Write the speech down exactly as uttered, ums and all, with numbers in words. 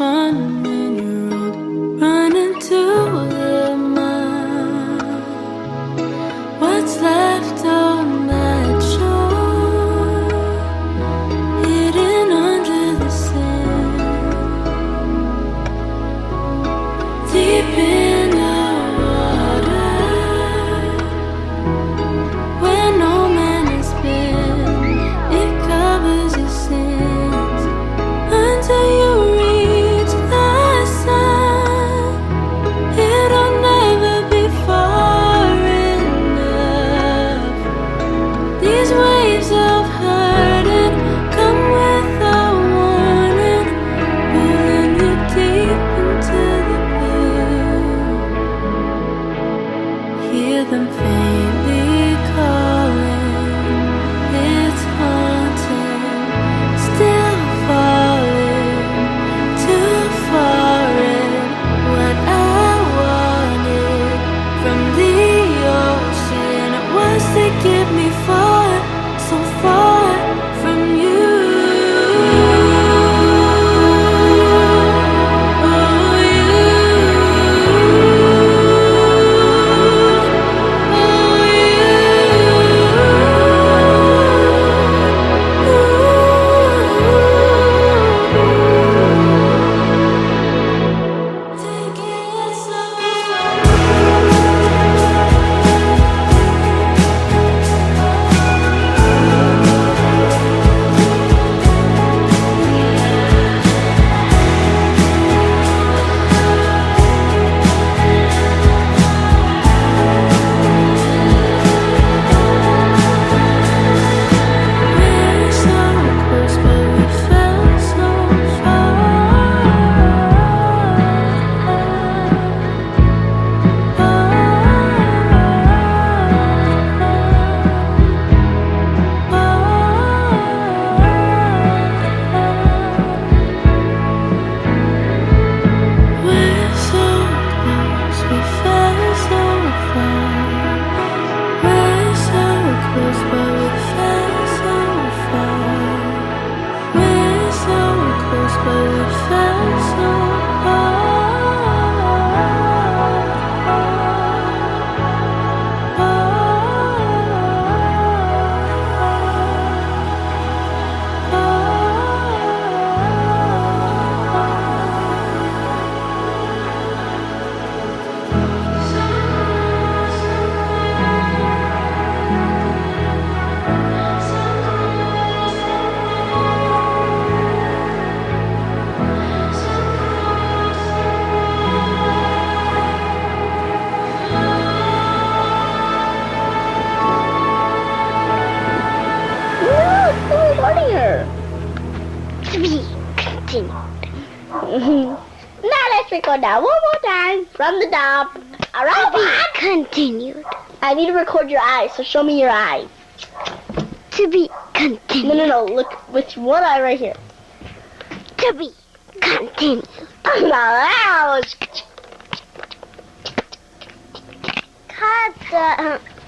fun when you're old, running to the mud. What's left on that shore, hidden under the sand, deep in the water, where no man has been. It covers your sins until you reach the sun. It'll never be far enough. These waves of hurting come with a warning, pulling you deep into the blue. Hear them faintly calling, it's haunting, still falling, too far in. What I wanted from the ocean was to get me far, so far from you. Oh, you. Now let's record that one more time from the top. All right, To be continued. I need to record your eyes, so show me your eyes. To be continued. No, no, no. Look with one eye right here. To be continued. Now that was... Cut the...